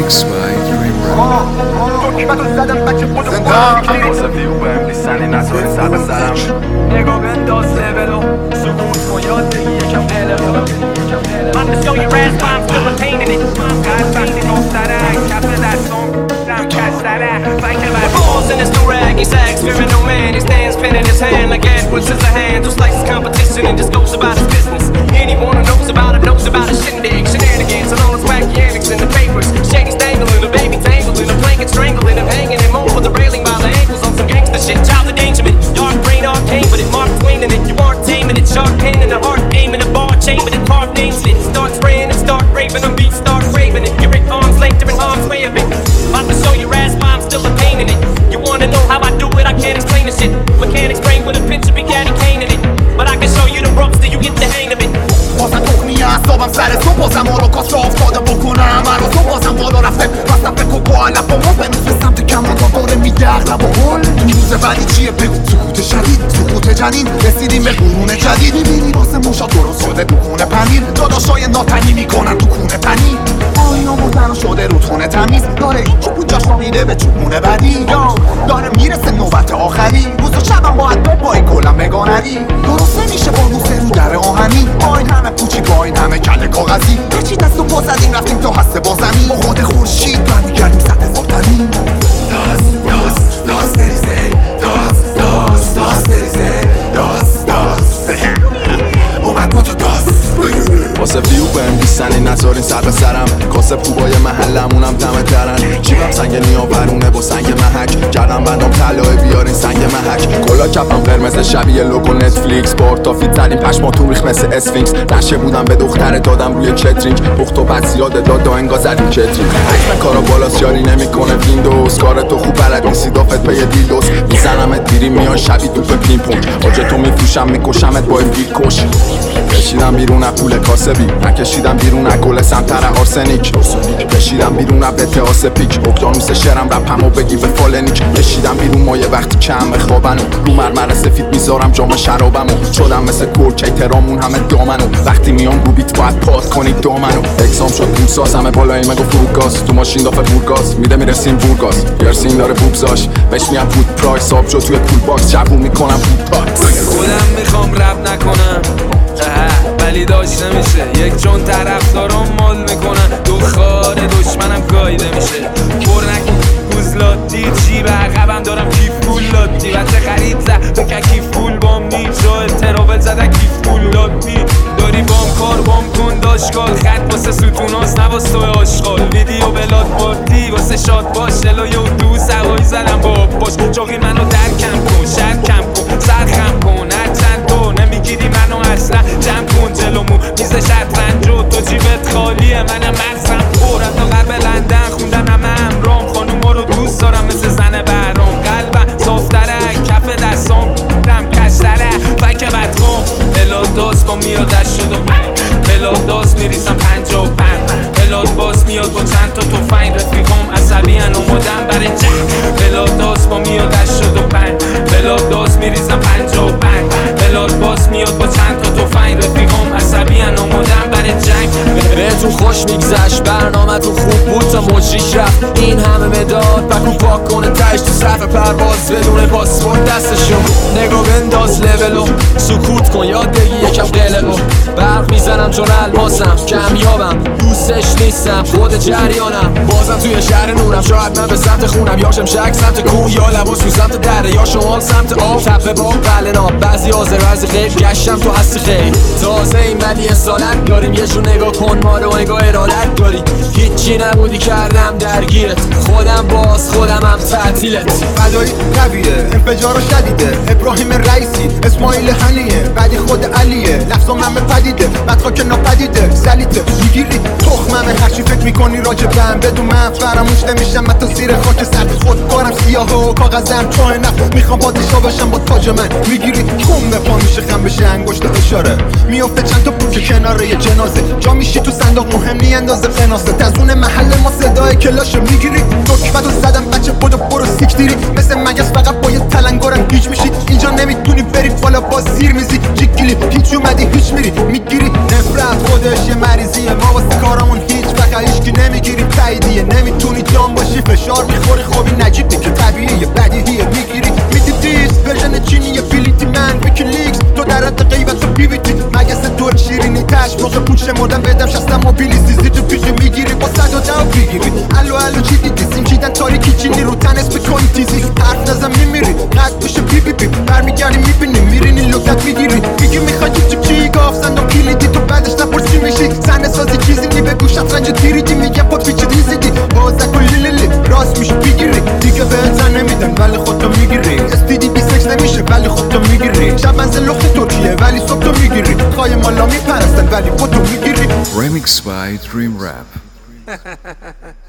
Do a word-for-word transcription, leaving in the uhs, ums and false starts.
Mix by Dream Rap. دکمتو زدم بچه بودو واسه ویو بهم لیسنی نذاری سر به سرم نگاه بنداز لولو سکوت کن یاد بگی یکم قلقو I'm to show your ass why I'm still a pain in it. God fucking off that ass, cap of that song. Down catch that ass, like him at balls in his durag. He's axe, fearing no man. He stands pinning his hand like Edward Scissorhands. Who slices competition and just goes about his business. Anyone who knows about it knows about his shindig. Shenanigans and all his wacky antics in the papers. Shady's dangling, a baby tangling, a blanket strangling him, hanging him over the railing by the ankles on some gangster shit. Child endangerment, dark brain arcane, but it Mark Twain in it. You aren't taming it, sharp pain in the heart, aiming a bar chamber that carved names in it. Start spraying and start raving, a beat start craving it. You're at arm's length, different arms way of it. About to show your ass why I'm still a pain in it. You wanna know how I do it? I can't explain the shit. Mechanics brain with a picture big daddy Kane in it. But I can show you the ropes till you get the hang of it. بازم تخمی اعصابم سر صبح بازم هولوکاست را افتاده بکنم مرا تو بازم بالا رفته بستم فکر با علف و مز بنوز به سمت کمانگاه داره میده اغلب و هل این روز بعدی چیه بگو سکوت شدید سکوت جنین رسیدیم به قرون جدید میبینی واسه موشا درست شده دکونه پنیر داداشای ناتنی میکنن تو کونه پنیر آینا مردن شده رو تونه تمیز داره این چوب اونجاش را میده به چوبونه بدی یا داره میرسه نوبت آخری روز و شبم باید ببایی کلم بگانری درست نمیشه با نوخه رو در آهنی با این همه پوچی با این همه کل کاغذی هرچی دست و پا زدیم رفتیم تا هسته با زمین با خود خورشید برمیگردیم صد هزار تنین داز داز داز دریزه داز داز داز دریزه داز داز اومد با تو داز واسه ویو بهم لیسنی نذارین سر به سرم کاسه پوبای محلمونم دمه درن جیبم سنگ نیاورونه با سنگ محک کردم بندم طلای بیارین سنگ محک کلا کفم قرمز شبیه لوگو نتفلیکس بار تا فیت زدیم پشماتون ریخ مثل اسفینکس نشه بودم به دختر دادم روی کترینگ بخت و بد زیاده داد دا انگا زدیم کترینگ حجم کارا بالاست یاری نمیکنه ویندوز کار تو خوب بلد نیستی دافت پی دیلدوز میزنمت بیری میان شبی تو به پین پونگ آجه تو میفروشم میکشمت با این بیل کش کشیدم بیرون از پول کاسبی نکشیدم بیرون از گل سمتر آرسنیک کشیدم بیرون از بته آسپیک اقیانوس شرم رپمو بگی به فالنیک کشیدم بیرون ما یه وقتی کم بخوابنو رو مرمر سفید میذارم جام شرابمو شدم مثل کورکی ترامون همه دامنو وقتی میام رو بیت باید پاد کنید دامنو اگزام شد بورساز همه بالایی مگو فروگاز تو ماشین دافه بورگاز میده میرسیم بورگاز پیرسین داره بوبزاش بهش میام پود پرایس آب جو توی پول باکس جوون میکنم پود پاکس خودم میخوام رپ نکنم ولی داشت نمیشه یک چون طرف دارم مال میکنن دخار دشمنم گایده میشه پر نکن گوزلاتی چی به عقبم دارم کیف پول لاتی بچه خرید زد بکن کیف پول بام نیست جای تراول زده کیف پول لاتی داری بام کار بام کن داشکال خط واسه ستوناس نواس توی آشغال ویدیو بلاد پارتی واسه شاد باش دلای و دو سوایی زدم با باش چاقی منو درکم کن شد کم کن سرخم کن هر چند تو نمیگیری منو اصلا جمع کن جلومو میز شطرنج و تو جیبت خالیه منم مغزم پرم تا غرب لندن خوندن همه امرام خانوما رو دوست دارم مثل زن برام قلبم صافتره کف دستام دم کشتره فک بدخام بلاد داز با میاد دست شد و بلاد داز میریزم پنجا و پنج بلاد باز میاد با چند تا توفنگ رفیقام عصبی ان اومدم برای جنگ بلاد داز با میاد دست شد و پنج بلاد داز میریزم پنجا و پنج بلاد باز میاد با چند تا توفنگ رفیقام عصبی ان اومدم برای جنگ بهتون خوش میگذشت برنامه تو خوب بود تا مجریش رفت این همه مداد بکو پاک کنه تایش تو صف پرواز بدون پاسپورت دستشون نگاه بنداز لولو سکوت کن یاد بگی یکم قلقو برق میزنم چون الماسم کمیابم دوستش نیستم خود جریانم بازم توی شهر نورم شاید من به سمت خونم یا شمشک سمت کوه یا لباس تو سمت دره یا شمال سمت آب تپه با قلنا بعضی آزر بعضی غیب گشتم تو هستی خیلی تازه این ولی اصالت داریم یه جون نگاه کن ما رو نگاه ارادت داری هیچی نبودی کردم درگیرت خودم باز خودم هم تعطیلت فدایی قویه انفجار شدیده ابراهیم رئیسی اسماعیل هنیه بعدی خود علیه لفظم همه پدیده بدخوا که ناپدیده سلیته میگیری تخممه هرچی فکر میکنی راجبم بدون من فراموش نمیشم من تو زیر خاک سرد خود کارم سیاه و کاغذم چاه نفت میخوام پادشاه باشم با تاج من میگیری خون به پا میشه خم بشه انگشت اشاره میفته چند تا پوچه کنار یه جنازه جا میشی تو صندوق مهم نی اندازه قناسه تزون محل ما صدای کلاش میگیری دکمتو زدم بچه بودو برو سیکتیری مثل مگس فقط با یه تلنگارم گیج میشی اینجا نمیتونی بری بالا با زیر میزی جیگلی هیچ اومدی هیچ میری میگیری نفرت خودش یه مریضیه ما واسه کارمون هیچ وقت هیچکی نمیگیریم تاییدیه نمیتونی هشت موقع پوچ مردم بدم شستم موبیلیستی زیر پیقی میگیری با صد و ده بگیری الو الو چی دیدی سیم چیدن تاریکی چینی رو تنس بکنی تیزی حرف نزم میمیری قد بشه بی بی بی برمیگردی میبینی میرینی لذت میگیری میگی میخوای چی چی گاف زن و کلیدی تو بعدش نپرسی میشی زن سازی چیزی نی به گوشت رنج تیریدی میگم پا پیچ ریزیدی بازه کلی لیلی راست میشه بگیری دیگه بهت زن نمیدن ولی خودتو میگیری اسپیدی بی سکس نمیشه ولی خودتو میگیری شب منزل لخت ترکیه ولی صبح تو میگیری خواهی مالا میپرستن ولی خودتو میگیری Remix by Dream Rap.